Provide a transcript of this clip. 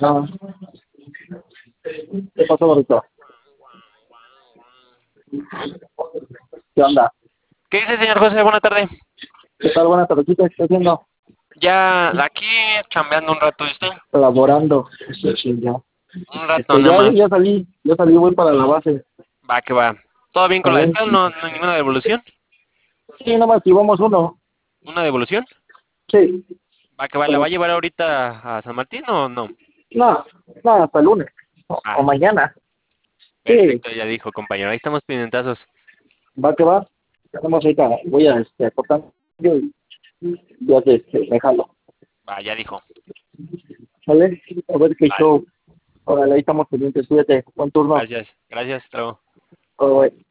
Ah, ¿qué pasó, Borrito? ¿Qué onda? ¿Qué dice, señor José? Buena tarde. ¿Qué tal? Buenas tardes. ¿Qué está haciendo? Ya aquí chambeando un rato, ¿viste? Elaborando. Sí, ya. Un rato nada Ya más. salí, voy para la base. Va que va. ¿Todo bien con la ¿Sale? despensa? No hay ninguna devolución. Sí, nada más activamos uno. ¿Una devolución? Sí, Va que va. ¿La va pero a llevar ahorita a San Martín o no? no, no, hasta el lunes. O Ah, mañana. Sí, perfecto, ya dijo, compañero. Ahí estamos pendientazos. va que va. Tenemos ahorita, voy a cortar y ya me jalo. Va, ya dijo. ¿Sale? A ver qué Va, show. Órale, ahí estamos pendientes. Cuídate. Buen turno. gracias. Gracias, hasta luego. Bye, bye.